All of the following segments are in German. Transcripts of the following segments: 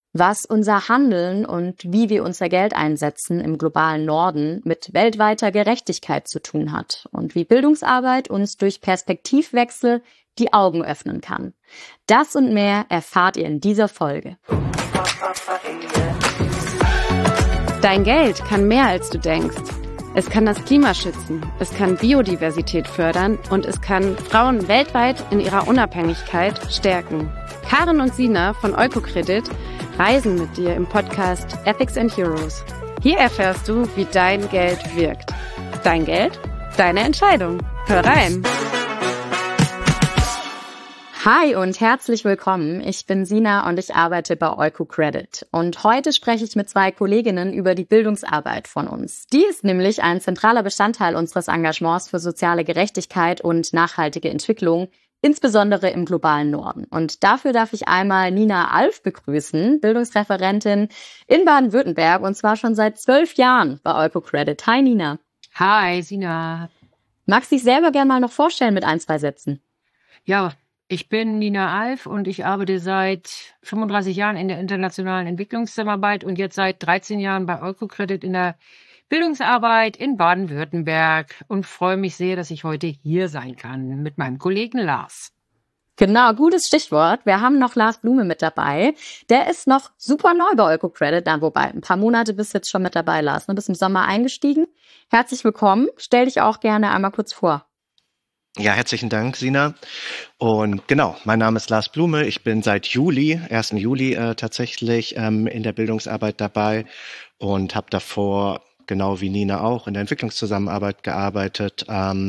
was unser Handeln und wie wir unser Geld einsetzen im globalen Norden mit weltweiter Gerechtigkeit zu tun hat und wie Bildungsarbeit uns durch Perspektivwechsel die Augen öffnen kann. Das und mehr erfahrt ihr in dieser Folge. Dein Geld kann mehr, als du denkst. Es kann das Klima schützen, es kann Biodiversität fördern und es kann Frauen weltweit in ihrer Unabhängigkeit stärken. Karen und Sina von Eukocredit reisen mit dir im Podcast Ethics and Heroes. Hier erfährst du, wie dein Geld wirkt. Dein Geld, deine Entscheidung. Hör rein! Hi und herzlich willkommen. Ich bin Sina und ich arbeite bei Eukocredit. Und heute spreche ich mit zwei Kolleginnen über die Bildungsarbeit von uns. Die ist nämlich ein zentraler Bestandteil unseres Engagements für soziale Gerechtigkeit und nachhaltige Entwicklung, insbesondere im globalen Norden. Und dafür darf ich einmal Nina Alf begrüßen, Bildungsreferentin in Baden-Württemberg und zwar schon seit 12 Jahren bei Eukocredit. Hi Nina. Hi Sina. Magst du dich selber gerne mal noch vorstellen mit ein, zwei Sätzen? Ja, ich bin Nina Alf und ich arbeite seit 35 Jahren in der internationalen Entwicklungszusammenarbeit und jetzt seit 13 Jahren bei Eukocredit in der Bildungsarbeit in Baden-Württemberg und freue mich sehr, dass ich heute hier sein kann mit meinem Kollegen Lars. Genau, gutes Stichwort. Wir haben noch Lars Blume mit dabei. Der ist noch super neu bei Eukocredit, wobei ein paar Monate bist jetzt schon mit dabei, Lars. Du bist im Sommer eingestiegen. Herzlich willkommen. Stell dich auch gerne einmal kurz vor. Ja, herzlichen Dank, Sina. Und genau, mein Name ist Lars Blume. Ich bin seit 1. Juli tatsächlich in der Bildungsarbeit dabei und habe davor, genau wie Nina auch, in der Entwicklungszusammenarbeit gearbeitet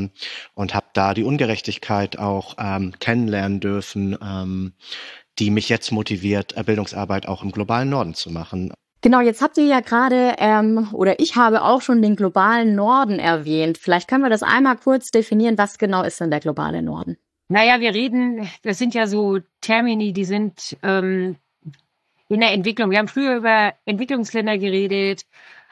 und habe da die Ungerechtigkeit auch kennenlernen dürfen, die mich jetzt motiviert, Bildungsarbeit auch im globalen Norden zu machen. Genau, jetzt habt ihr ja gerade, oder ich habe auch schon den globalen Norden erwähnt. Vielleicht können wir das einmal kurz definieren. Was genau ist denn der globale Norden? Naja, das sind ja so Termini, die sind in der Entwicklung. Wir haben früher über Entwicklungsländer geredet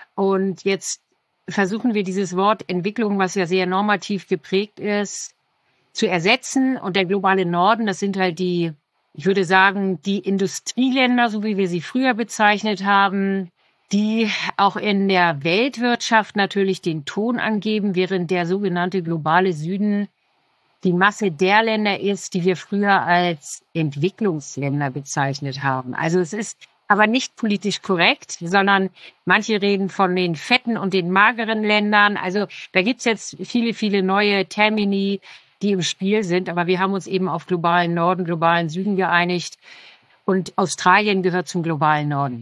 und jetzt versuchen wir dieses Wort Entwicklung, was ja sehr normativ geprägt ist, zu ersetzen. Und der globale Norden, das sind halt ich würde sagen, die Industrieländer, so wie wir sie früher bezeichnet haben, die auch in der Weltwirtschaft natürlich den Ton angeben, während der sogenannte globale Süden die Masse der Länder ist, die wir früher als Entwicklungsländer bezeichnet haben. Also es ist aber nicht politisch korrekt, sondern manche reden von den fetten und den mageren Ländern. Also da gibt's jetzt viele, viele neue Termini, die im Spiel sind. Aber wir haben uns eben auf globalen Norden, globalen Süden geeinigt. Und Australien gehört zum globalen Norden.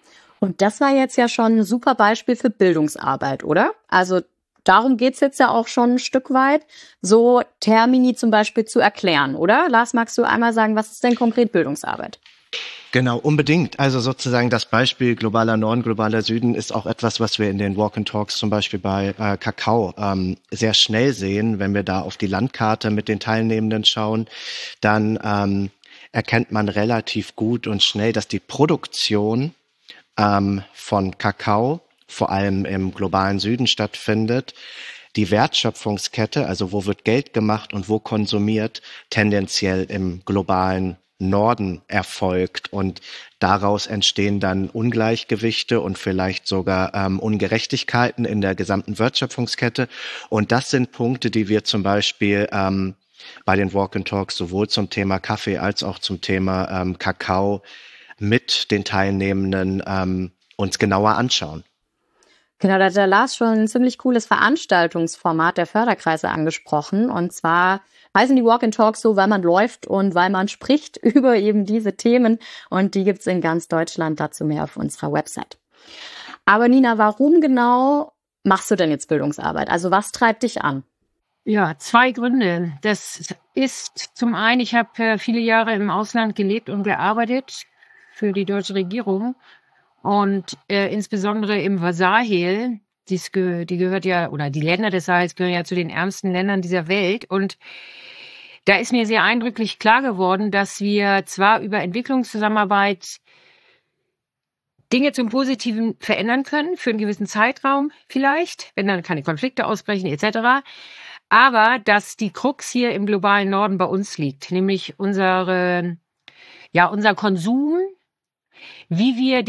Und das war jetzt ja schon ein super Beispiel für Bildungsarbeit, oder? Also darum geht's jetzt ja auch schon ein Stück weit, so Termini zum Beispiel zu erklären, oder? Lars, magst du einmal sagen, was ist denn konkret Bildungsarbeit? Genau, unbedingt. Also sozusagen das Beispiel globaler Norden, globaler Süden ist auch etwas, was wir in den Walk and Talks zum Beispiel bei Kakao sehr schnell sehen. Wenn wir da auf die Landkarte mit den Teilnehmenden schauen, dann erkennt man relativ gut und schnell, dass die Produktion von Kakao vor allem im globalen Süden stattfindet. Die Wertschöpfungskette, also wo wird Geld gemacht und wo konsumiert, tendenziell im globalen Norden erfolgt und daraus entstehen dann Ungleichgewichte und vielleicht sogar Ungerechtigkeiten in der gesamten Wertschöpfungskette. Und das sind Punkte, die wir zum Beispiel bei den Walk and Talks sowohl zum Thema Kaffee als auch zum Thema Kakao mit den Teilnehmenden uns genauer anschauen. Genau, da hat der Lars schon ein ziemlich cooles Veranstaltungsformat der Förderkreise angesprochen. Und zwar heißen die Walk and Talks so, weil man läuft und weil man spricht über eben diese Themen. Und die gibt's in ganz Deutschland, dazu mehr auf unserer Website. Aber Nina, warum genau machst du denn jetzt Bildungsarbeit? Also was treibt dich an? Ja, 2 Gründe. Das ist zum einen, ich habe viele Jahre im Ausland gelebt und gearbeitet für die deutsche Regierung. Und insbesondere im Sahel, die gehört ja, oder die Länder des Sahels gehören ja zu den ärmsten Ländern dieser Welt. Und da ist mir sehr eindrücklich klar geworden, dass wir zwar über Entwicklungszusammenarbeit Dinge zum Positiven verändern können, für einen gewissen Zeitraum vielleicht, wenn dann keine Konflikte ausbrechen etc., aber dass die Krux hier im globalen Norden bei uns liegt, nämlich unser Konsum, wie wir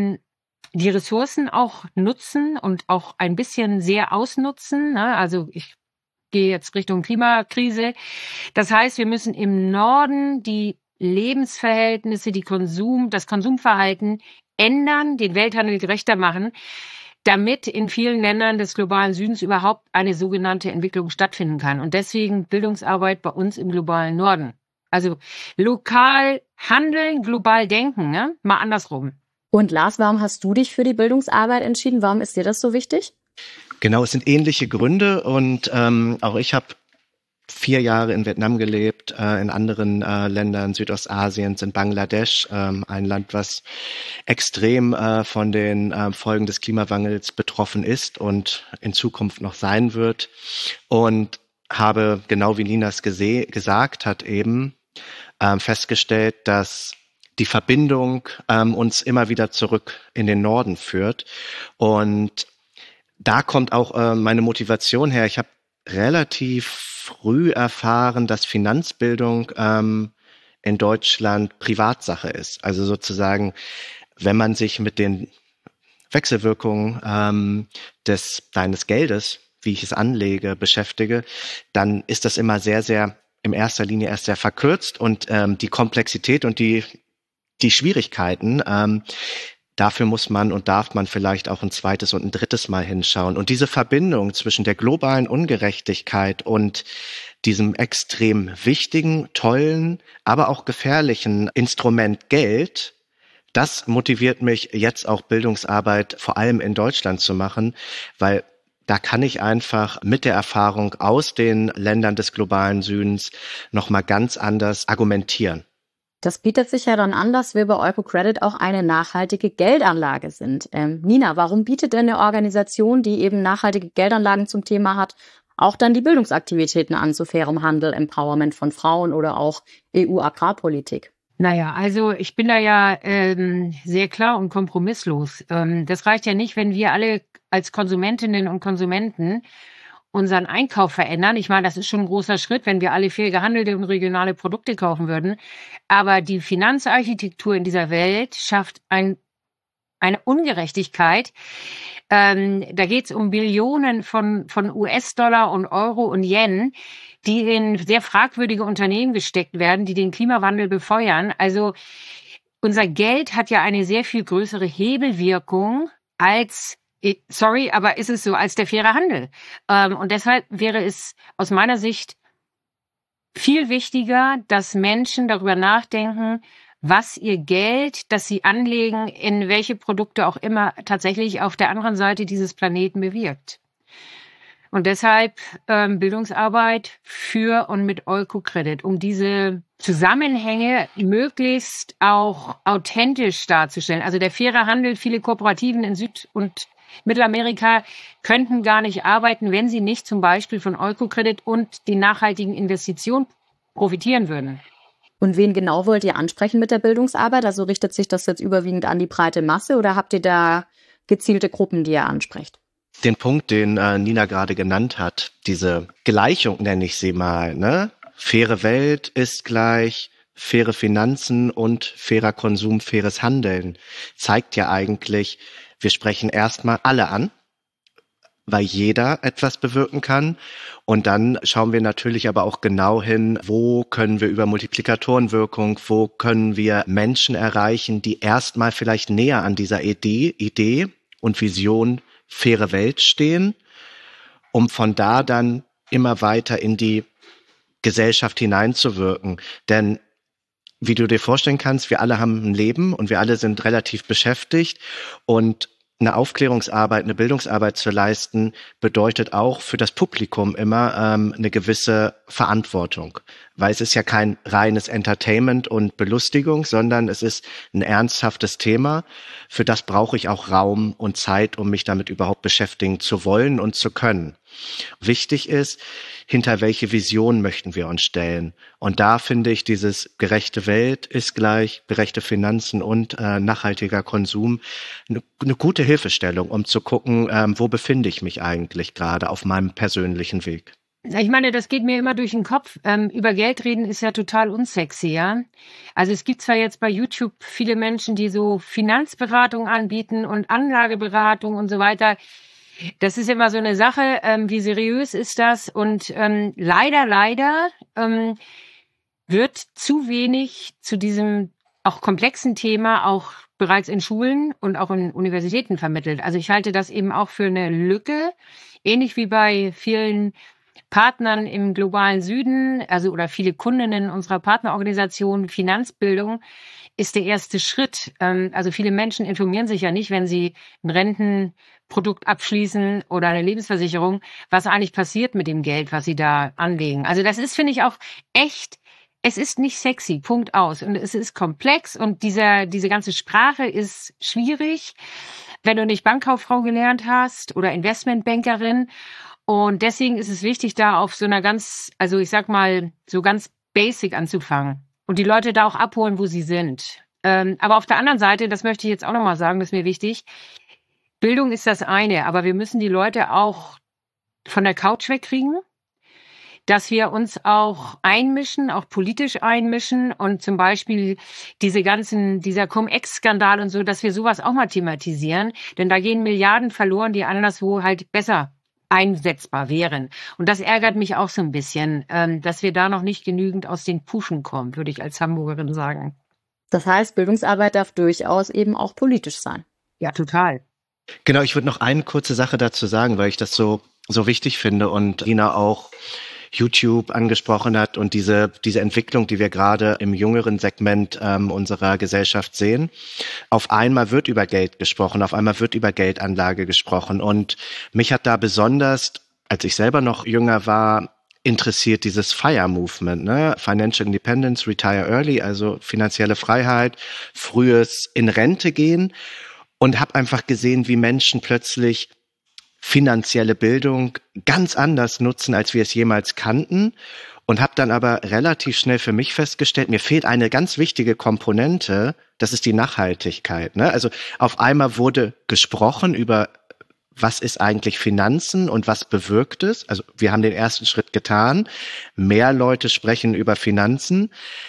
die Ressourcen auch nutzen und auch ein bisschen sehr ausnutzen. Ne? Also ich gehe jetzt Richtung Klimakrise. Das heißt, wir müssen im Norden die Lebensverhältnisse, das Konsumverhalten ändern, den Welthandel gerechter machen, damit in vielen Ländern des globalen Südens überhaupt eine sogenannte Entwicklung stattfinden kann. Und deswegen Bildungsarbeit bei uns im globalen Norden. Also lokal handeln, global denken, ne? Mal andersrum. Und Lars, warum hast du dich für die Bildungsarbeit entschieden? Warum ist dir das so wichtig? Genau, es sind ähnliche Gründe und auch ich habe 4 Jahre in Vietnam gelebt, in anderen Ländern Südostasiens, in Bangladesch, ein Land, was extrem von den Folgen des Klimawandels betroffen ist und in Zukunft noch sein wird. Und habe, genau wie Ninas gesagt hat, eben festgestellt, dass die Verbindung uns immer wieder zurück in den Norden führt. Und da kommt auch meine Motivation her. Ich habe relativ früh erfahren, dass Finanzbildung in Deutschland Privatsache ist. Also sozusagen, wenn man sich mit den Wechselwirkungen deines Geldes, wie ich es anlege, beschäftige, dann ist das immer sehr, sehr in erster Linie erst sehr verkürzt und die Komplexität und die Schwierigkeiten, dafür muss man und darf man vielleicht auch ein zweites und ein drittes Mal hinschauen. Und diese Verbindung zwischen der globalen Ungerechtigkeit und diesem extrem wichtigen, tollen, aber auch gefährlichen Instrument Geld, das motiviert mich jetzt auch Bildungsarbeit vor allem in Deutschland zu machen, weil da kann ich einfach mit der Erfahrung aus den Ländern des globalen Südens nochmal ganz anders argumentieren. Das bietet sich ja dann an, dass wir bei EucoCredit auch eine nachhaltige Geldanlage sind. Nina, warum bietet denn eine Organisation, die eben nachhaltige Geldanlagen zum Thema hat, auch dann die Bildungsaktivitäten an zu fairem Handel, Empowerment von Frauen oder auch EU-Agrarpolitik? Naja, also ich bin da ja sehr klar und kompromisslos. Das reicht ja nicht, wenn wir alle als Konsumentinnen und Konsumenten unseren Einkauf verändern. Ich meine, das ist schon ein großer Schritt, wenn wir alle fair gehandelte und regionale Produkte kaufen würden. Aber die Finanzarchitektur in dieser Welt schafft eine Ungerechtigkeit. Da geht es um Billionen von US-Dollar und Euro und Yen, die in sehr fragwürdige Unternehmen gesteckt werden, die den Klimawandel befeuern. Also unser Geld hat ja eine sehr viel größere Hebelwirkung als aber ist es so, als der faire Handel. Und deshalb wäre es aus meiner Sicht viel wichtiger, dass Menschen darüber nachdenken, was ihr Geld, das sie anlegen, in welche Produkte auch immer tatsächlich auf der anderen Seite dieses Planeten bewirkt. Und deshalb Bildungsarbeit für und mit EucoCredit, um diese Zusammenhänge möglichst auch authentisch darzustellen. Also der faire Handel, viele Kooperativen in Süd- und Mittelamerika könnten gar nicht arbeiten, wenn sie nicht zum Beispiel von EucoCredit und den nachhaltigen Investitionen profitieren würden. Und wen genau wollt ihr ansprechen mit der Bildungsarbeit? Also richtet sich das jetzt überwiegend an die breite Masse oder habt ihr da gezielte Gruppen, die ihr ansprecht? Den Punkt, den Nina gerade genannt hat, diese Gleichung nenne ich sie mal, ne? Faire Welt ist gleich faire Finanzen und fairer Konsum, faires Handeln, zeigt ja eigentlich, wir sprechen erstmal alle an, weil jeder etwas bewirken kann. Und dann schauen wir natürlich aber auch genau hin, wo können wir über Multiplikatorenwirkung, wo können wir Menschen erreichen, die erstmal vielleicht näher an dieser Idee und Vision faire Welt stehen, um von da dann immer weiter in die Gesellschaft hineinzuwirken. Denn wie du dir vorstellen kannst, wir alle haben ein Leben und wir alle sind relativ beschäftigt und eine Aufklärungsarbeit, eine Bildungsarbeit zu leisten, bedeutet auch für das Publikum immer eine gewisse Verantwortung. Weil es ist ja kein reines Entertainment und Belustigung, sondern es ist ein ernsthaftes Thema. Für das brauche ich auch Raum und Zeit, um mich damit überhaupt beschäftigen zu wollen und zu können. Wichtig ist, hinter welche Vision möchten wir uns stellen? Und da finde ich, dieses gerechte Welt ist gleich gerechte Finanzen und nachhaltiger Konsum eine gute Hilfestellung, um zu gucken, wo befinde ich mich eigentlich gerade auf meinem persönlichen Weg. Ich meine, das geht mir immer durch den Kopf. Über Geld reden ist ja total unsexy, ja. Also es gibt zwar jetzt bei YouTube viele Menschen, die so Finanzberatung anbieten und Anlageberatung und so weiter. Das ist immer so eine Sache. Wie seriös ist das? Und leider wird zu wenig zu diesem auch komplexen Thema auch bereits in Schulen und auch in Universitäten vermittelt. Also ich halte das eben auch für eine Lücke, ähnlich wie bei vielen Partnern im globalen Süden, also oder viele Kundinnen unserer Partnerorganisation. Finanzbildung ist der erste Schritt. Also viele Menschen informieren sich ja nicht, wenn sie ein Rentenprodukt abschließen oder eine Lebensversicherung, was eigentlich passiert mit dem Geld, was sie da anlegen. Also das ist, finde ich, auch echt, es ist nicht sexy, Punkt aus. Und es ist komplex und diese ganze Sprache ist schwierig, wenn du nicht Bankkauffrau gelernt hast oder Investmentbankerin. Und deswegen ist es wichtig, da auf so einer ganz, also ich sag mal, so ganz basic anzufangen und die Leute da auch abholen, wo sie sind. Aber auf der anderen Seite, das möchte ich jetzt auch nochmal sagen, das ist mir wichtig, Bildung ist das eine, aber wir müssen die Leute auch von der Couch wegkriegen, dass wir uns auch einmischen, auch politisch einmischen und zum Beispiel dieser Cum-Ex-Skandal und so, dass wir sowas auch mal thematisieren, denn da gehen Milliarden verloren, die anderswo halt besser einsetzbar wären. Und das ärgert mich auch so ein bisschen, dass wir da noch nicht genügend aus den Puschen kommen, würde ich als Hamburgerin sagen. Das heißt, Bildungsarbeit darf durchaus eben auch politisch sein. Ja, total. Genau, ich würde noch eine kurze Sache dazu sagen, weil ich das so wichtig finde und Rina auch YouTube angesprochen hat und diese Entwicklung, die wir gerade im jüngeren Segment unserer Gesellschaft sehen. Auf einmal wird über Geld gesprochen, auf einmal wird über Geldanlage gesprochen und mich hat da besonders, als ich selber noch jünger war, interessiert dieses FIRE-Movement, ne? Financial Independence, Retire Early, also finanzielle Freiheit, frühes in Rente gehen und habe einfach gesehen, wie Menschen plötzlich finanzielle Bildung ganz anders nutzen, als wir es jemals kannten und habe dann aber relativ schnell für mich festgestellt, mir fehlt eine ganz wichtige Komponente, das ist die Nachhaltigkeit. Ne? Also auf einmal wurde gesprochen über, was ist eigentlich Finanzen und was bewirkt es. Also wir haben den ersten Schritt getan, mehr Leute sprechen über Finanzen,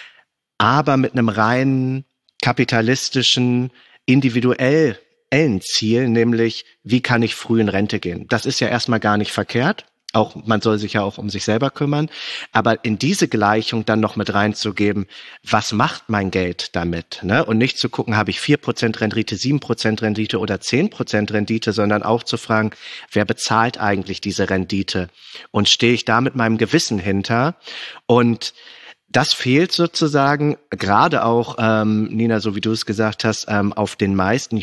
aber mit einem rein kapitalistischen, individuellen Ziel, nämlich wie kann ich früh in Rente gehen. Das ist ja erstmal gar nicht verkehrt. Auch man soll sich ja auch um sich selber kümmern. Aber in diese Gleichung dann noch mit reinzugeben, was macht mein Geld damit? Ne? Und nicht zu gucken, habe ich 4% Rendite, 7% Rendite oder 10% Rendite, sondern auch zu fragen, wer bezahlt eigentlich diese Rendite? Und stehe ich da mit meinem Gewissen hinter? Und das fehlt sozusagen, gerade auch, Nina, so wie du es gesagt hast, auf den meisten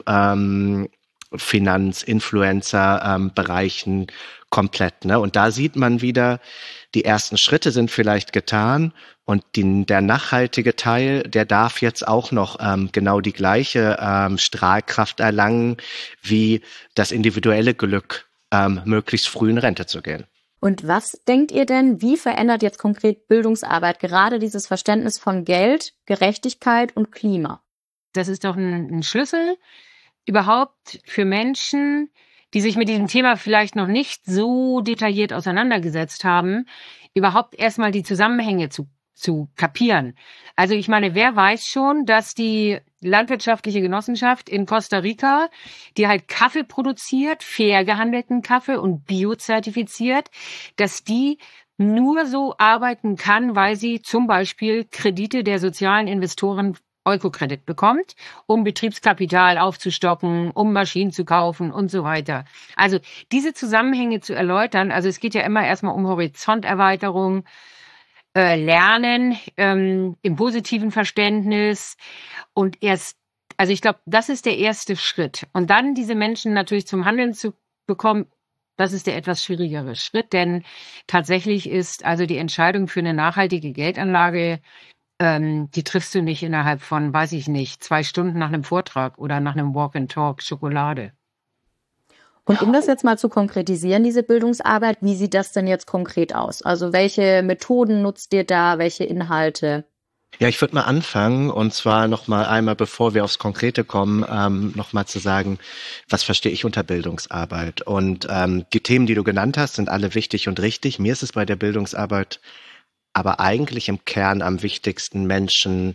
YouTube-Finanz-Influencer-Bereichen komplett. Ne? Und da sieht man wieder, die ersten Schritte sind vielleicht getan und der nachhaltige Teil, der darf jetzt auch noch genau die gleiche Strahlkraft erlangen, wie das individuelle Glück, möglichst früh in Rente zu gehen. Und was denkt ihr denn, wie verändert jetzt konkret Bildungsarbeit gerade dieses Verständnis von Geld, Gerechtigkeit und Klima? Das ist doch ein Schlüssel überhaupt für Menschen, die sich mit diesem Thema vielleicht noch nicht so detailliert auseinandergesetzt haben, überhaupt erstmal die Zusammenhänge zu kapieren. Also ich meine, wer weiß schon, dass die landwirtschaftliche Genossenschaft in Costa Rica, die halt Kaffee produziert, fair gehandelten Kaffee und biozertifiziert, dass die nur so arbeiten kann, weil sie zum Beispiel Kredite der sozialen Investoren Eukocredit bekommt, um Betriebskapital aufzustocken, um Maschinen zu kaufen und so weiter. Also diese Zusammenhänge zu erläutern, also es geht ja immer erstmal um Horizonterweiterung, Lernen im positiven Verständnis und also ich glaube, das ist der erste Schritt. Und dann diese Menschen natürlich zum Handeln zu bekommen, das ist der etwas schwierigere Schritt, denn tatsächlich ist also die Entscheidung für eine nachhaltige Geldanlage, die triffst du nicht innerhalb von, weiß ich nicht, 2 Stunden nach einem Vortrag oder nach einem Walk and Talk Schokolade. Und um das jetzt mal zu konkretisieren, diese Bildungsarbeit, wie sieht das denn jetzt konkret aus? Also welche Methoden nutzt ihr da, welche Inhalte? Ja, ich würde mal anfangen und zwar noch mal einmal, bevor wir aufs Konkrete kommen, noch mal zu sagen, was verstehe ich unter Bildungsarbeit? Und die Themen, die du genannt hast, sind alle wichtig und richtig. Mir ist es bei der Bildungsarbeit aber eigentlich im Kern am wichtigsten, Menschen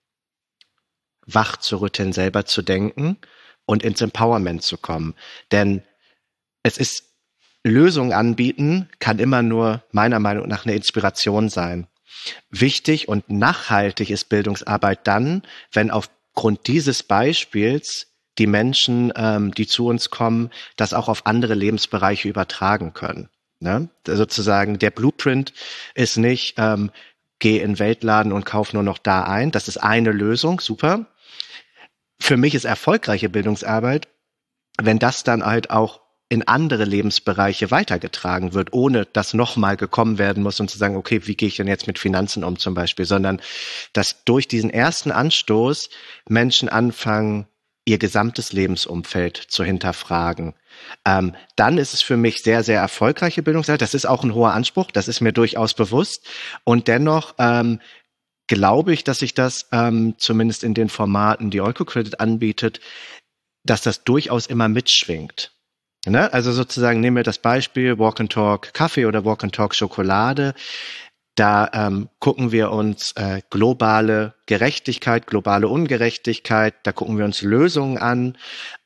wach zu rütteln, selber zu denken und ins Empowerment zu kommen. Denn es ist, Lösungen anbieten kann immer nur meiner Meinung nach eine Inspiration sein. Wichtig und nachhaltig ist Bildungsarbeit dann, wenn aufgrund dieses Beispiels die Menschen, die zu uns kommen, das auch auf andere Lebensbereiche übertragen können. Ne? Sozusagen der Blueprint ist nicht, geh in den Weltladen und kauf nur noch da ein. Das ist eine Lösung, super. Für mich ist erfolgreiche Bildungsarbeit, wenn das dann halt auch in andere Lebensbereiche weitergetragen wird, ohne dass nochmal gekommen werden muss und zu sagen, okay, wie gehe ich denn jetzt mit Finanzen um zum Beispiel, sondern dass durch diesen ersten Anstoß Menschen anfangen, ihr gesamtes Lebensumfeld zu hinterfragen. Dann ist es für mich sehr, sehr erfolgreiche Bildungsarbeit. Das ist auch ein hoher Anspruch, das ist mir durchaus bewusst. Und dennoch glaube ich, dass sich das zumindest in den Formaten, die EucoCredit anbietet, dass das durchaus immer mitschwingt. Ne? Also sozusagen nehmen wir das Beispiel Walk and Talk Kaffee oder Walk and Talk Schokolade. Da gucken wir uns globale Gerechtigkeit, globale Ungerechtigkeit, da gucken wir uns Lösungen an.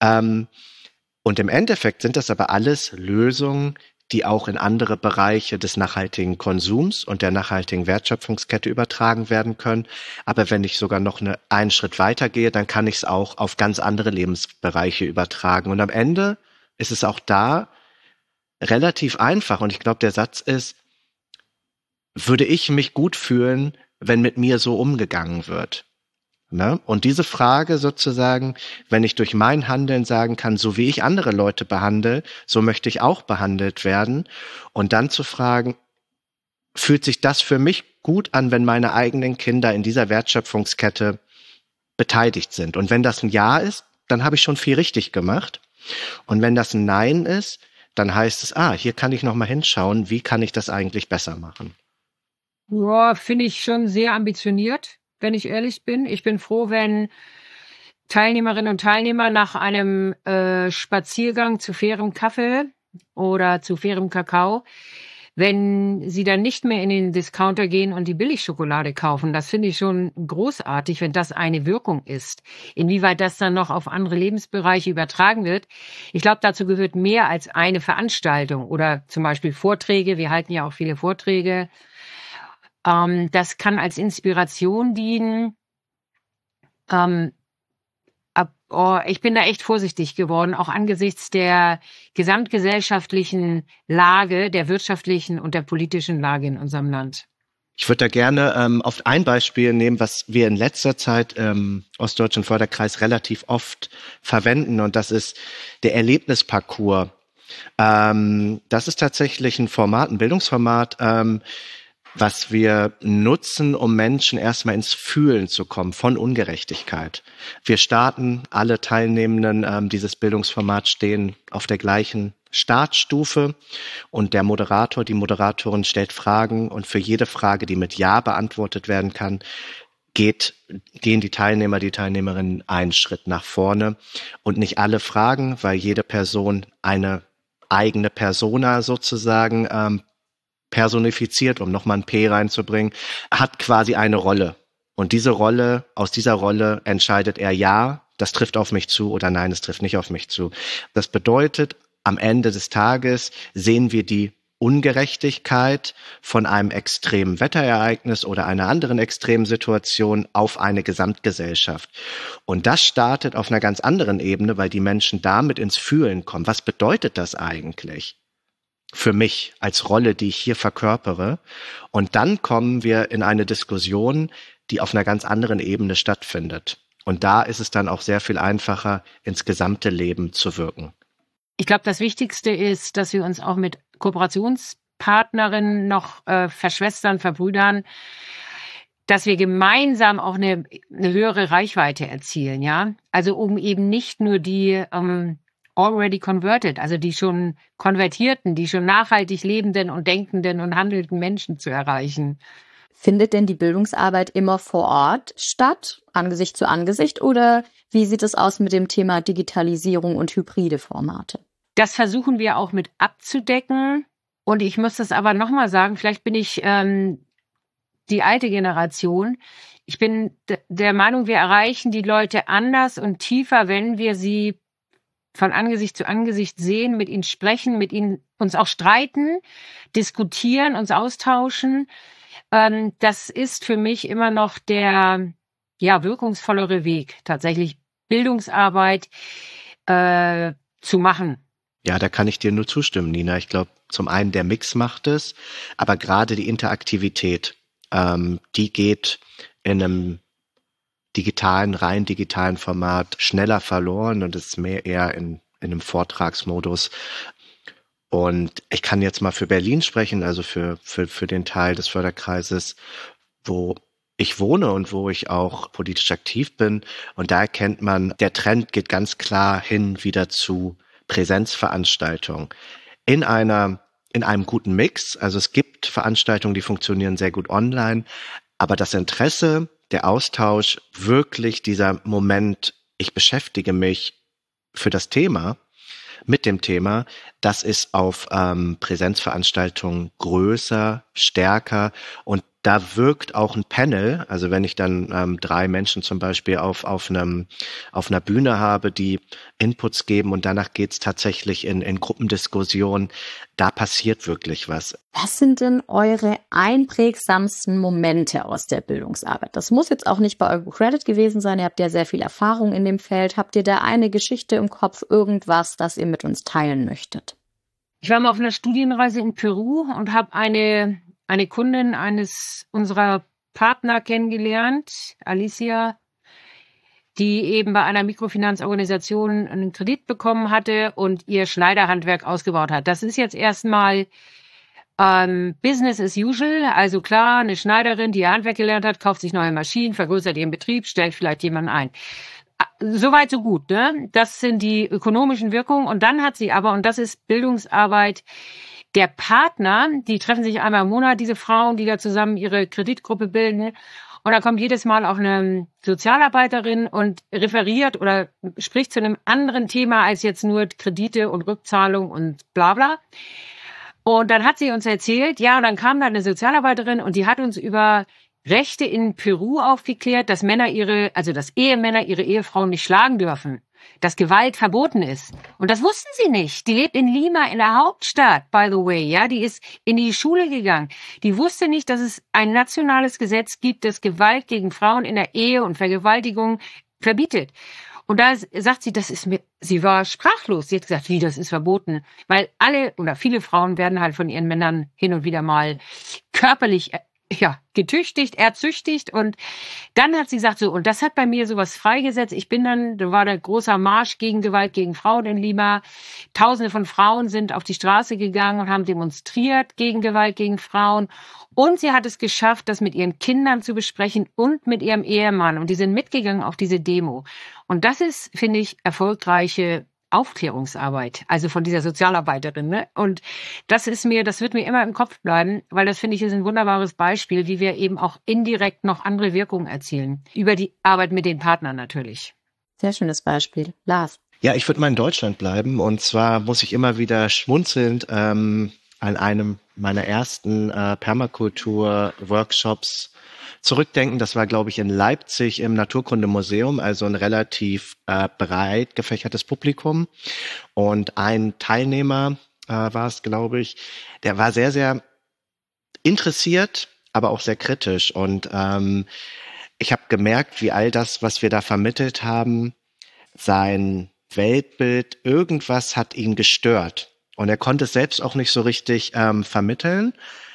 Und im Endeffekt sind das aber alles Lösungen, die auch in andere Bereiche des nachhaltigen Konsums und der nachhaltigen Wertschöpfungskette übertragen werden können. Aber wenn ich sogar noch einen Schritt weiter gehe, dann kann ich es auch auf ganz andere Lebensbereiche übertragen. Und am Ende ist es auch da relativ einfach. Und ich glaube, der Satz ist, würde ich mich gut fühlen, wenn mit mir so umgegangen wird? Ne? Und diese Frage sozusagen, wenn ich durch mein Handeln sagen kann, so wie ich andere Leute behandle, so möchte ich auch behandelt werden. Und dann zu fragen, fühlt sich das für mich gut an, wenn meine eigenen Kinder in dieser Wertschöpfungskette beteiligt sind? Und wenn das ein Ja ist, dann habe ich schon viel richtig gemacht. Und wenn das ein Nein ist, dann heißt es, hier kann ich noch mal hinschauen, wie kann ich das eigentlich besser machen? Ja, finde ich schon sehr ambitioniert, wenn ich ehrlich bin. Ich bin froh, wenn Teilnehmerinnen und Teilnehmer nach einem Spaziergang zu fairem Kaffee oder zu fairem Kakao, wenn sie dann nicht mehr in den Discounter gehen und die Billigschokolade kaufen. Das finde ich schon großartig, wenn das eine Wirkung ist. Inwieweit das dann noch auf andere Lebensbereiche übertragen wird. Ich glaube, dazu gehört mehr als eine Veranstaltung oder zum Beispiel Vorträge. Wir halten ja auch viele Vorträge. Das kann als Inspiration dienen. Ich bin da echt vorsichtig geworden, auch angesichts der gesamtgesellschaftlichen Lage, der wirtschaftlichen und der politischen Lage in unserem Land. Ich würde da gerne auf ein Beispiel nehmen, was wir in letzter Zeit im Ostdeutschen Förderkreis relativ oft verwenden, und das ist der Erlebnisparcours. Das ist tatsächlich ein Format, ein Bildungsformat, was wir nutzen, um Menschen erstmal ins Fühlen zu kommen von Ungerechtigkeit. Wir starten, alle Teilnehmenden dieses Bildungsformats stehen auf der gleichen Startstufe und der Moderator, die Moderatorin stellt Fragen, und für jede Frage, die mit Ja beantwortet werden kann, gehen die Teilnehmer, die Teilnehmerinnen einen Schritt nach vorne, und nicht alle Fragen, weil jede Person eine eigene Persona sozusagen personifiziert, um nochmal ein P reinzubringen, hat quasi eine Rolle. Und aus dieser Rolle entscheidet er, ja, das trifft auf mich zu, oder nein, es trifft nicht auf mich zu. Das bedeutet, am Ende des Tages sehen wir die Ungerechtigkeit von einem extremen Wetterereignis oder einer anderen extremen Situation auf eine Gesamtgesellschaft. Und das startet auf einer ganz anderen Ebene, weil die Menschen damit ins Fühlen kommen. Was bedeutet das eigentlich für mich als Rolle, die ich hier verkörpere? Und dann kommen wir in eine Diskussion, die auf einer ganz anderen Ebene stattfindet. Und da ist es dann auch sehr viel einfacher, ins gesamte Leben zu wirken. Ich glaube, das Wichtigste ist, dass wir uns auch mit Kooperationspartnerinnen noch verschwestern, verbrüdern, dass wir gemeinsam auch eine höhere Reichweite erzielen, ja. Also um eben nicht nur die already converted, also die schon konvertierten, die schon nachhaltig lebenden und denkenden und handelnden Menschen zu erreichen. Findet denn die Bildungsarbeit immer vor Ort statt, Angesicht zu Angesicht, oder wie sieht es aus mit dem Thema Digitalisierung und hybride Formate? Das versuchen wir auch mit abzudecken. Und ich muss das aber nochmal sagen, vielleicht bin ich die alte Generation. Ich bin der Meinung, wir erreichen die Leute anders und tiefer, wenn wir sie von Angesicht zu Angesicht sehen, mit ihnen sprechen, mit ihnen uns auch streiten, diskutieren, uns austauschen. Das ist für mich immer noch der wirkungsvollere Weg, tatsächlich Bildungsarbeit zu machen. Ja, da kann ich dir nur zustimmen, Nina. Ich glaube, zum einen der Mix macht es, aber gerade die Interaktivität, die geht in einem rein digitalen Format schneller verloren und ist mehr eher in einem Vortragsmodus. Und ich kann jetzt mal für Berlin sprechen, also für den Teil des Förderkreises, wo ich wohne und wo ich auch politisch aktiv bin. Und da erkennt man, der Trend geht ganz klar hin wieder zu Präsenzveranstaltungen in einem guten Mix. Also es gibt Veranstaltungen, die funktionieren sehr gut online, aber das Interesse, der Austausch, wirklich dieser Moment, ich beschäftige mich für das Thema, mit dem Thema, das ist auf Präsenzveranstaltungen größer, stärker und da wirkt auch ein Panel, also wenn ich dann 3 Menschen zum Beispiel auf einer Bühne habe, die Inputs geben und danach geht's tatsächlich in Gruppendiskussionen, da passiert wirklich was. Was sind denn eure einprägsamsten Momente aus der Bildungsarbeit? Das muss jetzt auch nicht bei EucoCredit gewesen sein, ihr habt ja sehr viel Erfahrung in dem Feld. Habt ihr da eine Geschichte im Kopf, irgendwas, das ihr mit uns teilen möchtet? Ich war mal auf einer Studienreise in Peru und habe eine Kundin eines unserer Partner kennengelernt, Alicia, die eben bei einer Mikrofinanzorganisation einen Kredit bekommen hatte und ihr Schneiderhandwerk ausgebaut hat. Das ist jetzt erstmal Business as usual. Also klar, eine Schneiderin, die ihr Handwerk gelernt hat, kauft sich neue Maschinen, vergrößert ihren Betrieb, stellt vielleicht jemanden ein. Soweit, so gut, ne? Das sind die ökonomischen Wirkungen. Und dann hat sie aber, und das ist Bildungsarbeit, der Partner, die treffen sich einmal im Monat, diese Frauen, die da zusammen ihre Kreditgruppe bilden. Ne? Und da kommt jedes Mal auch eine Sozialarbeiterin und referiert oder spricht zu einem anderen Thema als jetzt nur Kredite und Rückzahlung und bla bla. Und dann hat sie uns erzählt, ja, und dann kam da eine Sozialarbeiterin und die hat uns über Rechte in Peru aufgeklärt, dass Ehemänner ihre Ehefrauen nicht schlagen dürfen, dass Gewalt verboten ist. Und das wussten sie nicht. Die lebt in Lima, in der Hauptstadt, by the way, ja, die ist in die Schule gegangen. Die wusste nicht, dass es ein nationales Gesetz gibt, das Gewalt gegen Frauen in der Ehe und Vergewaltigung verbietet. Und da sagt sie, sie war sprachlos. Sie hat gesagt, wie, das ist verboten. Weil viele Frauen werden halt von ihren Männern hin und wieder mal körperlich getüchtigt, erzüchtigt. Und dann hat sie gesagt, so, und das hat bei mir sowas freigesetzt. Da war der große Marsch gegen Gewalt gegen Frauen in Lima. Tausende von Frauen sind auf die Straße gegangen und haben demonstriert gegen Gewalt gegen Frauen. Und sie hat es geschafft, das mit ihren Kindern zu besprechen und mit ihrem Ehemann. Und die sind mitgegangen auf diese Demo. Und das ist, finde ich, erfolgreiche Aufklärungsarbeit, also von dieser Sozialarbeiterin. Ne? Und das wird mir immer im Kopf bleiben, weil das, finde ich, ist ein wunderbares Beispiel, wie wir eben auch indirekt noch andere Wirkungen erzielen. Über die Arbeit mit den Partnern natürlich. Sehr schönes Beispiel. Lars? Ja, ich würde mal in Deutschland bleiben. Und zwar muss ich immer wieder schmunzelnd an einem meiner ersten Permakultur-Workshops zurückdenken. Das war, glaube ich, in Leipzig im Naturkundemuseum, also ein relativ breit gefächertes Publikum. Und ein Teilnehmer war es, glaube ich, der war sehr, sehr interessiert, aber auch sehr kritisch. Und ich habe gemerkt, wie all das, was wir da vermittelt haben, sein Weltbild, irgendwas hat ihn gestört. Und er konnte es selbst auch nicht so richtig vermitteln.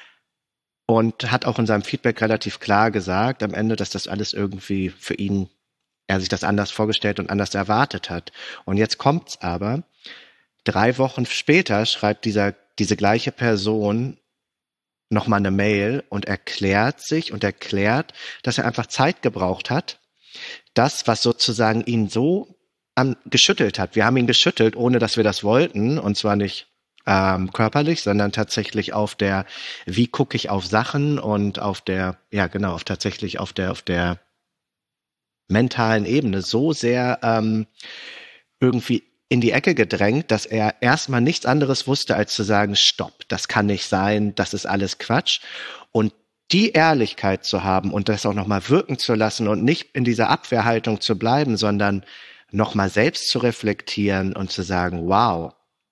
Und hat auch in seinem Feedback relativ klar gesagt am Ende, dass das alles irgendwie für ihn, er sich das anders vorgestellt und anders erwartet hat. Und jetzt kommt's aber, 3 Wochen später schreibt diese gleiche Person nochmal eine Mail und erklärt, dass er einfach Zeit gebraucht hat. Das, was sozusagen ihn so geschüttelt hat. Wir haben ihn geschüttelt, ohne dass wir das wollten. Und zwar nicht körperlich, sondern tatsächlich auf der, wie gucke ich auf Sachen und auf der, ja genau, tatsächlich auf der mentalen Ebene so sehr irgendwie in die Ecke gedrängt, dass er erstmal nichts anderes wusste, als zu sagen, stopp, das kann nicht sein, das ist alles Quatsch. Und die Ehrlichkeit zu haben und das auch nochmal wirken zu lassen und nicht in dieser Abwehrhaltung zu bleiben, sondern nochmal selbst zu reflektieren und zu sagen, wow,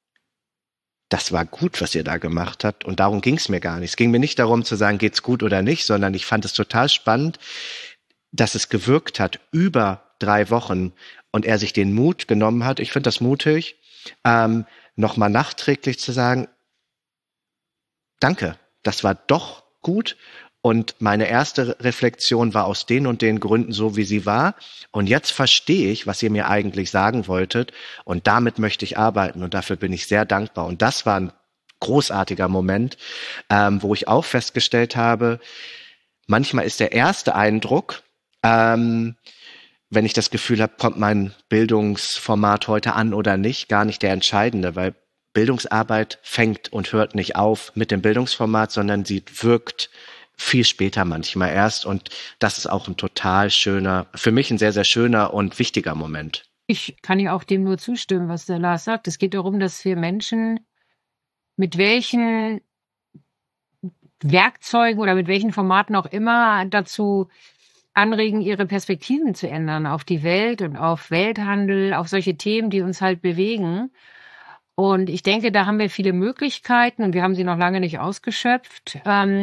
das war gut, was ihr da gemacht habt. Und darum ging es mir gar nicht. Es ging mir nicht darum zu sagen, geht's gut oder nicht, sondern ich fand es total spannend, dass es gewirkt hat über 3 Wochen und er sich den Mut genommen hat. Ich finde das mutig, nochmal nachträglich zu sagen, danke, das war doch gut. Und meine erste Reflexion war aus den und den Gründen so, wie sie war. Und jetzt verstehe ich, was ihr mir eigentlich sagen wolltet. Und damit möchte ich arbeiten. Und dafür bin ich sehr dankbar. Und das war ein großartiger Moment, wo ich auch festgestellt habe, manchmal ist der erste Eindruck, wenn ich das Gefühl habe, kommt mein Bildungsformat heute an oder nicht, gar nicht der entscheidende, weil Bildungsarbeit fängt und hört nicht auf mit dem Bildungsformat, sondern sie wirkt viel später manchmal erst. Und das ist auch ein total schöner, für mich ein sehr, sehr schöner und wichtiger Moment. Ich kann ja auch dem nur zustimmen, was der Lars sagt. Es geht darum, dass wir Menschen mit welchen Werkzeugen oder mit welchen Formaten auch immer dazu anregen, ihre Perspektiven zu ändern auf die Welt und auf Welthandel, auf solche Themen, die uns halt bewegen. Und ich denke, da haben wir viele Möglichkeiten und wir haben sie noch lange nicht ausgeschöpft.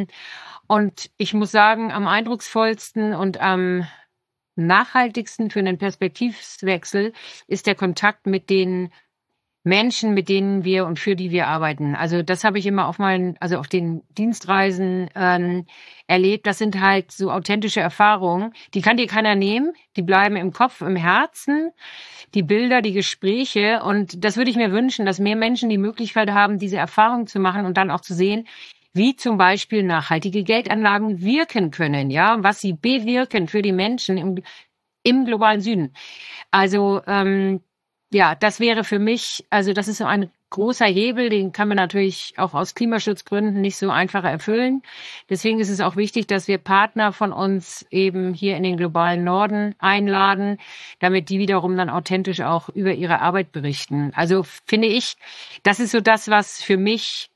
Und ich muss sagen, am eindrucksvollsten und am nachhaltigsten für einen Perspektivwechsel ist der Kontakt mit den Menschen, mit denen wir und für die wir arbeiten. Also das habe ich immer auf den Dienstreisen erlebt. Das sind halt so authentische Erfahrungen. Die kann dir keiner nehmen. Die bleiben im Kopf, im Herzen. Die Bilder, die Gespräche. Und das würde ich mir wünschen, dass mehr Menschen die Möglichkeit haben, diese Erfahrung zu machen und dann auch zu sehen, wie zum Beispiel nachhaltige Geldanlagen wirken können, ja, was sie bewirken für die Menschen im globalen Süden. Also ja, das wäre für mich, also das ist so ein großer Hebel, den kann man natürlich auch aus Klimaschutzgründen nicht so einfach erfüllen. Deswegen ist es auch wichtig, dass wir Partner von uns eben hier in den globalen Norden einladen, damit die wiederum dann authentisch auch über ihre Arbeit berichten. Also finde ich, das ist so das, was für mich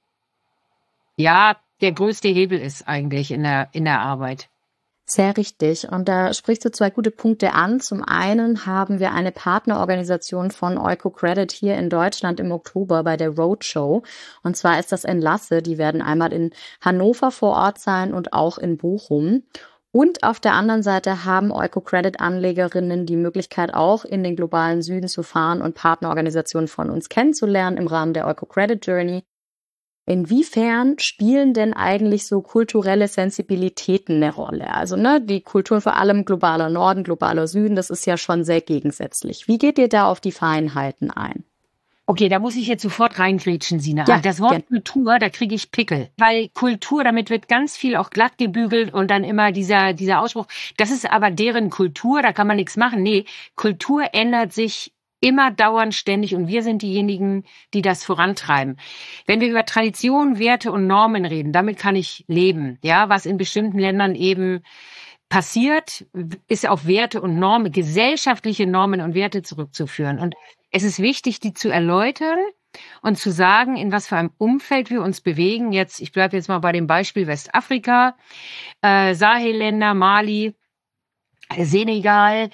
ja der größte Hebel ist eigentlich in der Arbeit. Sehr richtig. Und da sprichst du 2 gute Punkte an. Zum einen haben wir eine Partnerorganisation von EucoCredit hier in Deutschland im Oktober bei der Roadshow. Und zwar ist das Enlace. Die werden einmal in Hannover vor Ort sein und auch in Bochum. Und auf der anderen Seite haben EucoCredit-Anlegerinnen die Möglichkeit, auch in den globalen Süden zu fahren und Partnerorganisationen von uns kennenzulernen im Rahmen der EucoCredit Journey. Inwiefern spielen denn eigentlich so kulturelle Sensibilitäten eine Rolle? Also die Kulturen, vor allem globaler Norden, globaler Süden, das ist ja schon sehr gegensätzlich. Wie geht ihr da auf die Feinheiten ein? Okay, da muss ich jetzt sofort reingrätschen, Sina. Ja, das Wort Kultur, da kriege ich Pickel. Weil Kultur, damit wird ganz viel auch glatt gebügelt und dann immer dieser Ausspruch, das ist aber deren Kultur, da kann man nichts machen. Nee, Kultur ändert sich immer dauernd ständig und wir sind diejenigen, die das vorantreiben. Wenn wir über Tradition, Werte und Normen reden, damit kann ich leben. Ja, was in bestimmten Ländern eben passiert, ist auf Werte und Normen, gesellschaftliche Normen und Werte zurückzuführen. Und es ist wichtig, die zu erläutern und zu sagen, in was für einem Umfeld wir uns bewegen. Ich bleibe jetzt mal bei dem Beispiel Westafrika, Sahelländer, Mali, Senegal.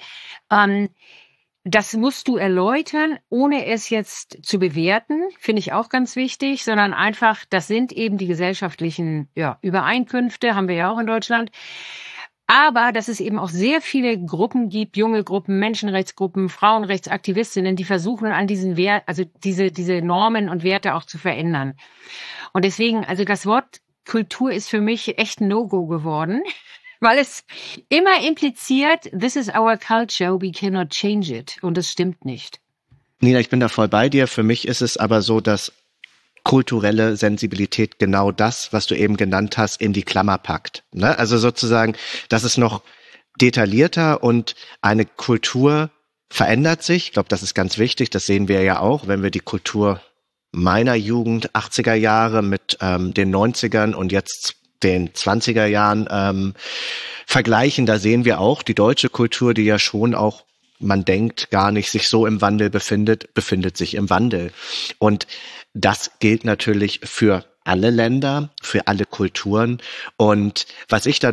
Das musst du erläutern, ohne es jetzt zu bewerten, finde ich auch ganz wichtig, sondern einfach, das sind eben die gesellschaftlichen Übereinkünfte, haben wir ja auch in Deutschland. Aber dass es eben auch sehr viele Gruppen gibt, junge Gruppen, Menschenrechtsgruppen, Frauenrechtsaktivistinnen, die versuchen an diesen Wert, also diese Normen und Werte auch zu verändern. Und deswegen, also das Wort Kultur ist für mich echt ein No-Go geworden. Weil es immer impliziert, this is our culture, we cannot change it. Und das stimmt nicht. Nina, ich bin da voll bei dir. Für mich ist es aber so, dass kulturelle Sensibilität genau das, was du eben genannt hast, in die Klammer packt. Ne? Also sozusagen, das ist noch detaillierter und eine Kultur verändert sich. Ich glaube, das ist ganz wichtig. Das sehen wir ja auch, wenn wir die Kultur meiner Jugend, 80er Jahre mit den 90ern und jetzt den 20er Jahren vergleichen, da sehen wir auch die deutsche Kultur, die ja schon auch, man denkt gar nicht, sich so im Wandel befindet sich im Wandel. Und das gilt natürlich für alle Länder, für alle Kulturen. Und was ich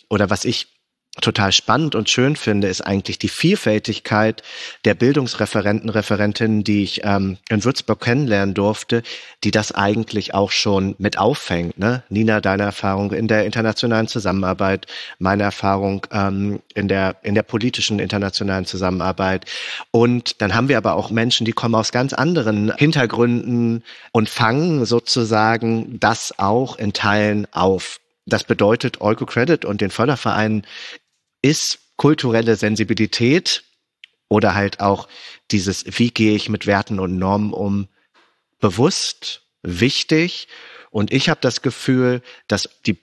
total spannend und schön finde, ist eigentlich die Vielfältigkeit der Bildungsreferenten, Referentinnen, die ich in Würzburg kennenlernen durfte, die das eigentlich auch schon mit auffängt. Ne? Nina, deine Erfahrung in der internationalen Zusammenarbeit, meine Erfahrung in der politischen internationalen Zusammenarbeit. Und dann haben wir aber auch Menschen, die kommen aus ganz anderen Hintergründen und fangen sozusagen das auch in Teilen auf. Das bedeutet, EucoCredit und den Fördervereinen ist kulturelle Sensibilität oder halt auch dieses, wie gehe ich mit Werten und Normen um, bewusst, wichtig. Und ich habe das Gefühl, dass die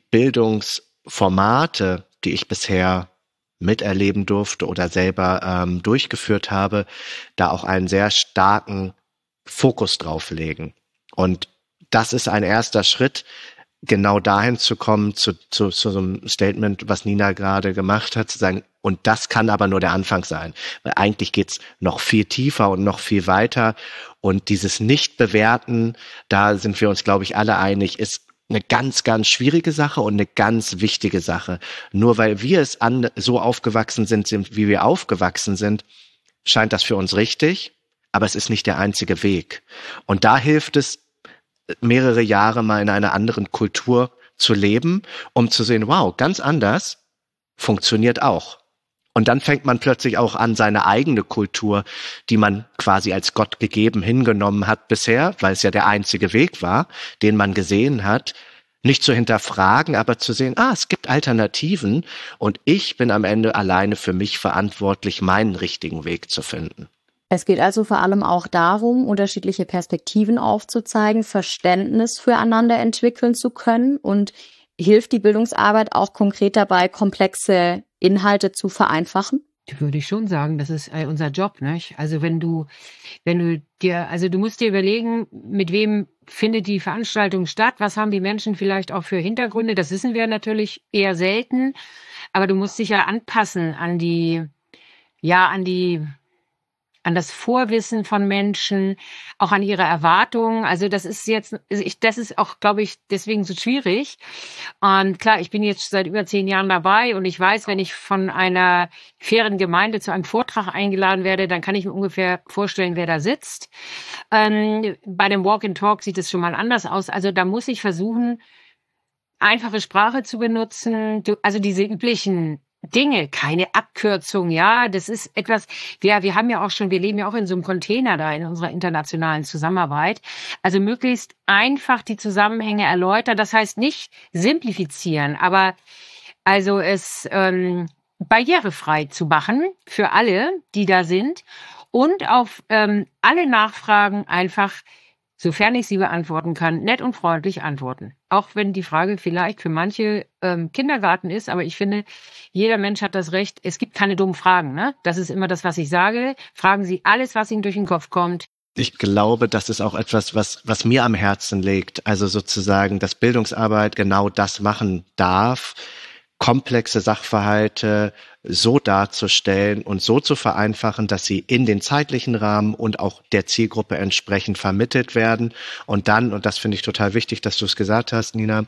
Bildungsformate, die ich bisher miterleben durfte oder selber durchgeführt habe, da auch einen sehr starken Fokus drauf legen. Und das ist ein erster Schritt, genau dahin zu kommen, zu so einem Statement, was Nina gerade gemacht hat, zu sagen, und das kann aber nur der Anfang sein. Weil eigentlich geht's noch viel tiefer und noch viel weiter. Und dieses Nicht-Bewerten, da sind wir uns, glaube ich, alle einig, ist eine ganz, ganz schwierige Sache und eine ganz wichtige Sache. Nur weil wir so aufgewachsen sind, wie wir aufgewachsen sind, scheint das für uns richtig, aber es ist nicht der einzige Weg. Und da hilft es, mehrere Jahre mal in einer anderen Kultur zu leben, um zu sehen, wow, ganz anders funktioniert auch. Und dann fängt man plötzlich auch an, seine eigene Kultur, die man quasi als Gott gegeben hingenommen hat bisher, weil es ja der einzige Weg war, den man gesehen hat, nicht zu hinterfragen, aber zu sehen, es gibt Alternativen und ich bin am Ende alleine für mich verantwortlich, meinen richtigen Weg zu finden. Es geht also vor allem auch darum, unterschiedliche Perspektiven aufzuzeigen, Verständnis füreinander entwickeln zu können und hilft die Bildungsarbeit auch konkret dabei, komplexe Inhalte zu vereinfachen? Würde ich schon sagen, das ist unser Job, nicht? Also du musst dir überlegen, mit wem findet die Veranstaltung statt, was haben die Menschen vielleicht auch für Hintergründe, das wissen wir natürlich eher selten, aber du musst dich ja anpassen an das Vorwissen von Menschen, auch an ihre Erwartungen. Also das ist auch, glaube ich, deswegen so schwierig. Und klar, ich bin jetzt seit über 10 Jahren dabei und ich weiß, wenn ich von einer fairen Gemeinde zu einem Vortrag eingeladen werde, dann kann ich mir ungefähr vorstellen, wer da sitzt. Bei dem Walk and Talk sieht es schon mal anders aus. Also da muss ich versuchen, einfache Sprache zu benutzen, also diese üblichen Dinge, keine Abkürzung, ja, das ist etwas, wir leben ja auch in so einem Container da in unserer internationalen Zusammenarbeit, also möglichst einfach die Zusammenhänge erläutern, das heißt nicht simplifizieren, aber also es barrierefrei zu machen für alle, die da sind und auf alle Nachfragen einfach, sofern ich sie beantworten kann, nett und freundlich antworten. Auch wenn die Frage vielleicht für manche Kindergarten ist, aber ich finde, jeder Mensch hat das Recht, es gibt keine dummen Fragen. Ne? Das ist immer das, was ich sage. Fragen Sie alles, was Ihnen durch den Kopf kommt. Ich glaube, das ist auch etwas, was mir am Herzen liegt. Also sozusagen, dass Bildungsarbeit genau das machen darf, komplexe Sachverhalte so darzustellen und so zu vereinfachen, dass sie in den zeitlichen Rahmen und auch der Zielgruppe entsprechend vermittelt werden. Und dann, und das finde ich total wichtig, dass du es gesagt hast, Nina,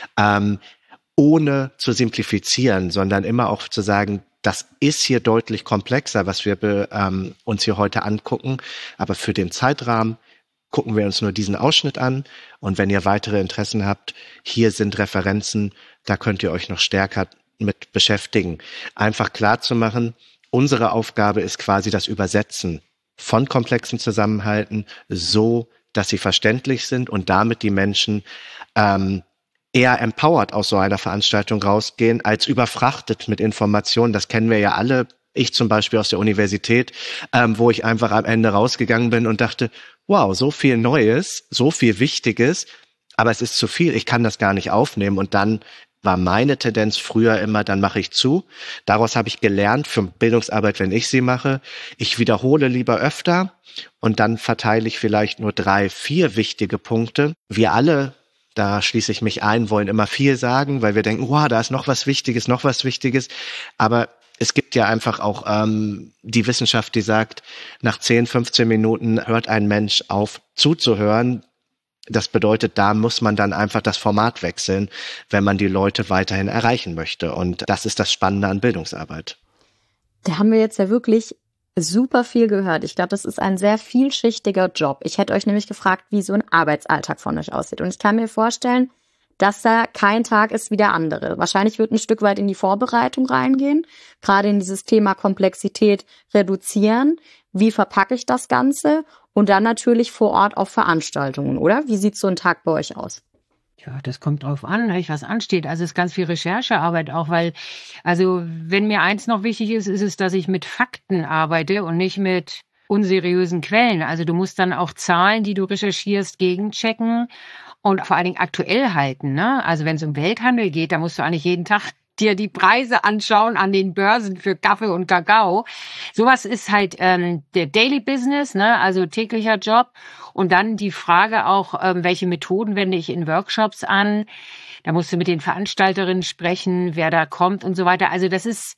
ohne zu simplifizieren, sondern immer auch zu sagen, das ist hier deutlich komplexer, was wir uns hier heute angucken. Aber für den Zeitrahmen gucken wir uns nur diesen Ausschnitt an. Und wenn ihr weitere Interessen habt, hier sind Referenzen, da könnt ihr euch noch stärker mit beschäftigen. Einfach klar zu machen, unsere Aufgabe ist quasi das Übersetzen von komplexen Zusammenhalten so, dass sie verständlich sind und damit die Menschen eher empowered aus so einer Veranstaltung rausgehen, als überfrachtet mit Informationen. Das kennen wir ja alle. Ich zum Beispiel aus der Universität, wo ich einfach am Ende rausgegangen bin und dachte, wow, so viel Neues, so viel Wichtiges, aber es ist zu viel, ich kann das gar nicht aufnehmen und dann war meine Tendenz früher immer, dann mache ich zu. Daraus habe ich gelernt für Bildungsarbeit, wenn ich sie mache. Ich wiederhole lieber öfter und dann verteile ich vielleicht nur 3, 4 wichtige Punkte. Wir alle, da schließe ich mich ein, wollen immer viel sagen, weil wir denken, wow, da ist noch was Wichtiges. Aber es gibt ja einfach auch die Wissenschaft, die sagt, nach 10, 15 Minuten hört ein Mensch auf zuzuhören. Das bedeutet, da muss man dann einfach das Format wechseln, wenn man die Leute weiterhin erreichen möchte. Und das ist das Spannende an Bildungsarbeit. Da haben wir jetzt ja wirklich super viel gehört. Ich glaube, das ist ein sehr vielschichtiger Job. Ich hätte euch nämlich gefragt, wie so ein Arbeitsalltag von euch aussieht. Und ich kann mir vorstellen, dass da kein Tag ist wie der andere. Wahrscheinlich wird ein Stück weit in die Vorbereitung reingehen, gerade in dieses Thema Komplexität reduzieren. Wie verpacke ich das Ganze? Und dann natürlich vor Ort auf Veranstaltungen, oder? Wie sieht so ein Tag bei euch aus? Ja, das kommt drauf an, was ansteht. Also es ist ganz viel Recherchearbeit auch, weil, also wenn mir eins noch wichtig ist, ist es, dass ich mit Fakten arbeite und nicht mit unseriösen Quellen. Also du musst dann auch Zahlen, die du recherchierst, gegenchecken und vor allen Dingen aktuell halten, ne? Also wenn es um Welthandel geht, da musst du eigentlich jeden Tag dir die Preise anschauen an den Börsen für Kaffee und Kakao. Sowas ist halt der Daily Business, ne? Also täglicher Job. Und dann die Frage auch, welche Methoden wende ich in Workshops an? Da musst du mit den Veranstalterinnen sprechen, wer da kommt und so weiter. Also das ist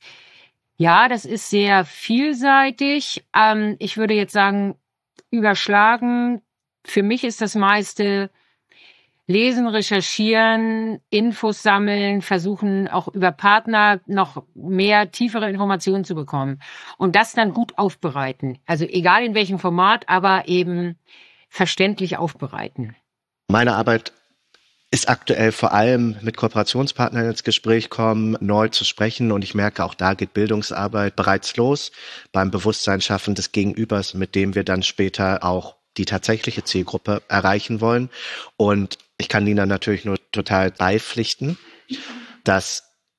sehr vielseitig. Ich würde jetzt sagen, überschlagen. Für mich ist das meiste lesen, recherchieren, Infos sammeln, versuchen auch über Partner noch mehr tiefere Informationen zu bekommen und das dann gut aufbereiten. Also egal in welchem Format, aber eben verständlich aufbereiten. Meine Arbeit ist aktuell vor allem mit Kooperationspartnern ins Gespräch kommen, neu zu sprechen, und ich merke, auch da geht Bildungsarbeit bereits los beim Bewusstseinsschaffen des Gegenübers, mit dem wir dann später auch die tatsächliche Zielgruppe erreichen wollen. Und ich kann Nina natürlich nur total beipflichten, dass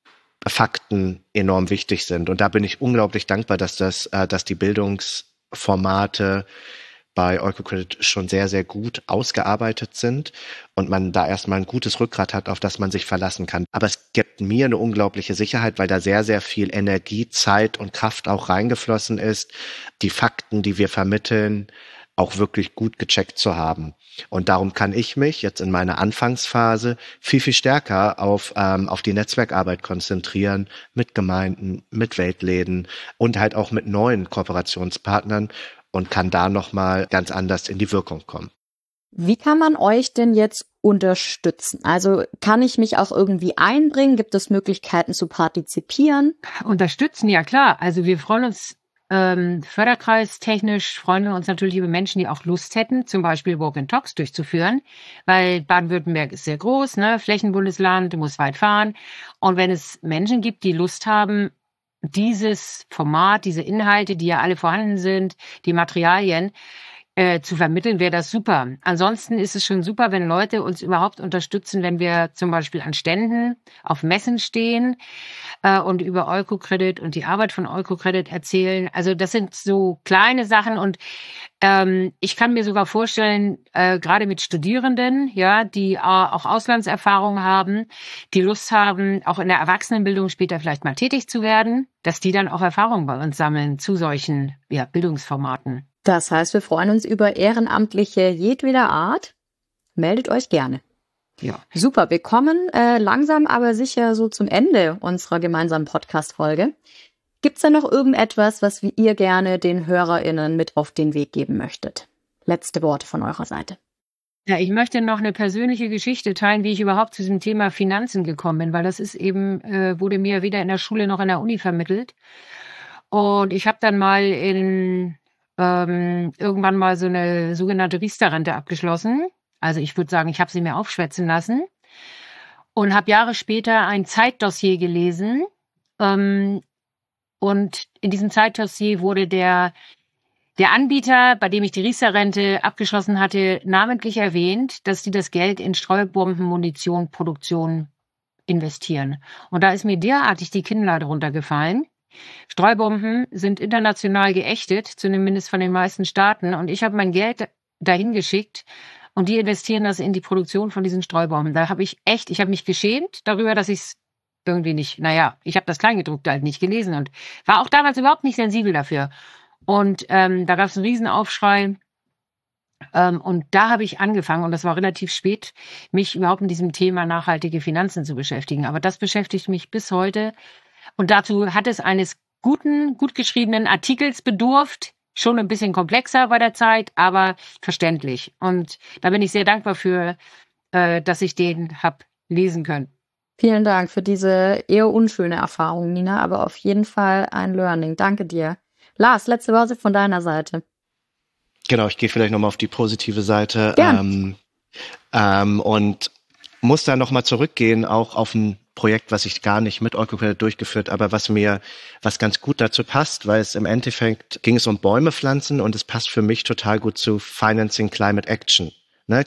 Fakten enorm wichtig sind. Und da bin ich unglaublich dankbar, dass die Bildungsformate bei EucoCredit schon sehr, sehr gut ausgearbeitet sind und man da erstmal ein gutes Rückgrat hat, auf das man sich verlassen kann. Aber es gibt mir eine unglaubliche Sicherheit, weil da sehr, sehr viel Energie, Zeit und Kraft auch reingeflossen ist, die Fakten, die wir vermitteln, auch wirklich gut gecheckt zu haben. Und darum kann ich mich jetzt in meiner Anfangsphase viel, viel stärker auf die Netzwerkarbeit konzentrieren, mit Gemeinden, mit Weltläden und halt auch mit neuen Kooperationspartnern, und kann da nochmal ganz anders in die Wirkung kommen. Wie kann man euch denn jetzt unterstützen? Also kann ich mich auch irgendwie einbringen? Gibt es Möglichkeiten zu partizipieren? Unterstützen, ja klar. Also wir freuen uns förderkreistechnisch, freuen wir uns natürlich über Menschen, die auch Lust hätten, zum Beispiel Walk and Talks durchzuführen, weil Baden-Württemberg ist sehr groß, ne? Flächenbundesland, du musst weit fahren. Und wenn es Menschen gibt, die Lust haben, dieses Format, diese Inhalte, die ja alle vorhanden sind, die Materialien zu vermitteln, wäre das super. Ansonsten ist es schon super, wenn Leute uns überhaupt unterstützen, wenn wir zum Beispiel an Ständen auf Messen stehen und über EucoCredit und die Arbeit von EucoCredit erzählen. Also das sind so kleine Sachen, und ich kann mir sogar vorstellen, gerade mit Studierenden, ja, die auch Auslandserfahrung haben, die Lust haben, auch in der Erwachsenenbildung später vielleicht mal tätig zu werden, dass die dann auch Erfahrung bei uns sammeln zu solchen Bildungsformaten. Das heißt, wir freuen uns über Ehrenamtliche jedweder Art. Meldet euch gerne. Ja. Super, wir kommen langsam aber sicher so zum Ende unserer gemeinsamen Podcast-Folge. Gibt's da noch irgendetwas, was ihr gerne den HörerInnen mit auf den Weg geben möchtet? Letzte Worte von eurer Seite. Ja, ich möchte noch eine persönliche Geschichte teilen, wie ich überhaupt zu diesem Thema Finanzen gekommen bin, weil das ist eben, wurde mir weder in der Schule noch in der Uni vermittelt. Und ich habe dann mal irgendwann mal so eine sogenannte Riester-Rente abgeschlossen. Also ich würde sagen, ich habe sie mir aufschwätzen lassen und habe Jahre später ein Zeitdossier gelesen. Und in diesem Zeitdossier wurde der Anbieter, bei dem ich die Riester-Rente abgeschlossen hatte, namentlich erwähnt, dass sie das Geld in Streubombenmunitionproduktion investieren. Und da ist mir derartig die Kinnlade runtergefallen. Streubomben sind international geächtet, zumindest von den meisten Staaten. Und ich habe mein Geld dahin geschickt und die investieren das in die Produktion von diesen Streubomben. Da habe ich mich geschämt darüber, dass ich es irgendwie nicht, ich habe das Kleingedruckte halt nicht gelesen und war auch damals überhaupt nicht sensibel dafür. Und da gab es einen Riesenaufschrei. Und da habe ich angefangen, und das war relativ spät, mich überhaupt mit diesem Thema nachhaltige Finanzen zu beschäftigen. Aber das beschäftigt mich bis heute. Und dazu hat es eines guten, gut geschriebenen Artikels bedurft. Schon ein bisschen komplexer bei der Zeit, aber verständlich. Und da bin ich sehr dankbar für, dass ich den habe lesen können. Vielen Dank für diese eher unschöne Erfahrung, Nina, aber auf jeden Fall ein Learning. Danke dir. Lars, letzte Worte von deiner Seite. Genau, ich gehe vielleicht nochmal auf die positive Seite und muss da nochmal zurückgehen, auch auf ein Projekt, was ich gar nicht mit EucoCredit durchgeführt, aber was ganz gut dazu passt, weil es im Endeffekt ging es um Bäume pflanzen und es passt für mich total gut zu Financing Climate Action. Ne?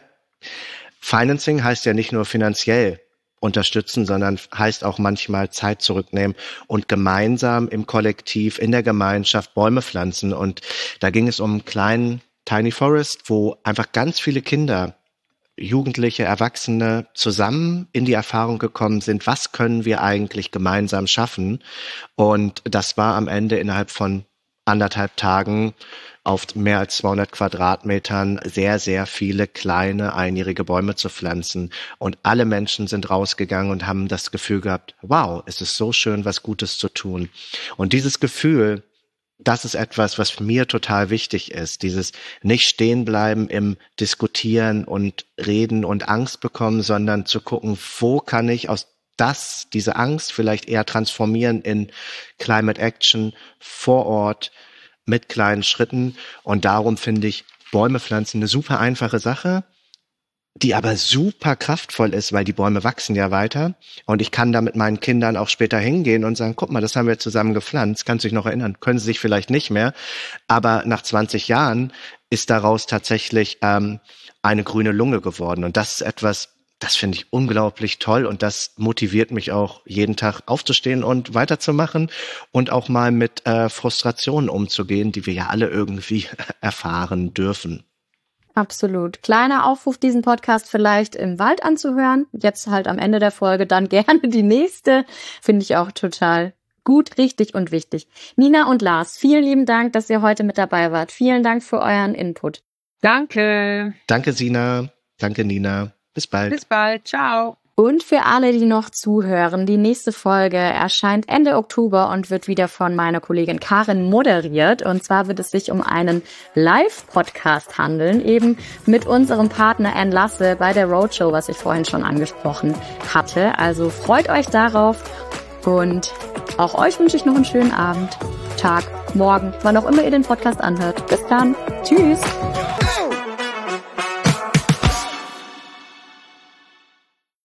Financing heißt ja nicht nur finanziell unterstützen, sondern heißt auch manchmal Zeit zurücknehmen und gemeinsam im Kollektiv, in der Gemeinschaft Bäume pflanzen. Und da ging es um einen kleinen Tiny Forest, wo einfach ganz viele Kinder, Jugendliche, Erwachsene zusammen in die Erfahrung gekommen sind, was können wir eigentlich gemeinsam schaffen? Und das war am Ende innerhalb von 1,5 Tagen auf mehr als 200 Quadratmetern sehr, sehr viele kleine einjährige Bäume zu pflanzen. Und alle Menschen sind rausgegangen und haben das Gefühl gehabt, wow, es ist so schön, was Gutes zu tun. Und dieses Gefühl, das ist etwas, was mir total wichtig ist. Dieses nicht stehen bleiben im Diskutieren und Reden und Angst bekommen, sondern zu gucken, wo kann ich diese Angst vielleicht eher transformieren in Climate Action vor Ort mit kleinen Schritten. Und darum finde ich Bäume pflanzen eine super einfache Sache, die aber super kraftvoll ist, weil die Bäume wachsen ja weiter. Und ich kann da mit meinen Kindern auch später hingehen und sagen, guck mal, das haben wir zusammen gepflanzt. Kannst du dich noch erinnern? Können sie sich vielleicht nicht mehr. Aber nach 20 Jahren ist daraus tatsächlich eine grüne Lunge geworden. Und das ist etwas, das finde ich unglaublich toll. Und das motiviert mich auch, jeden Tag aufzustehen und weiterzumachen und auch mal mit Frustrationen umzugehen, die wir ja alle irgendwie erfahren dürfen. Absolut. Kleiner Aufruf, diesen Podcast vielleicht im Wald anzuhören. Jetzt halt am Ende der Folge dann gerne die nächste. Finde ich auch total gut, richtig und wichtig. Nina und Lars, vielen lieben Dank, dass ihr heute mit dabei wart. Vielen Dank für euren Input. Danke. Danke, Sina. Danke, Nina. Bis bald. Bis bald. Ciao. Und für alle, die noch zuhören, die nächste Folge erscheint Ende Oktober und wird wieder von meiner Kollegin Karin moderiert. Und zwar wird es sich um einen Live-Podcast handeln, eben mit unserem Partner Enlace bei der Roadshow, was ich vorhin schon angesprochen hatte. Also freut euch darauf und auch euch wünsche ich noch einen schönen Abend, Tag, Morgen, wann auch immer ihr den Podcast anhört. Bis dann. Tschüss.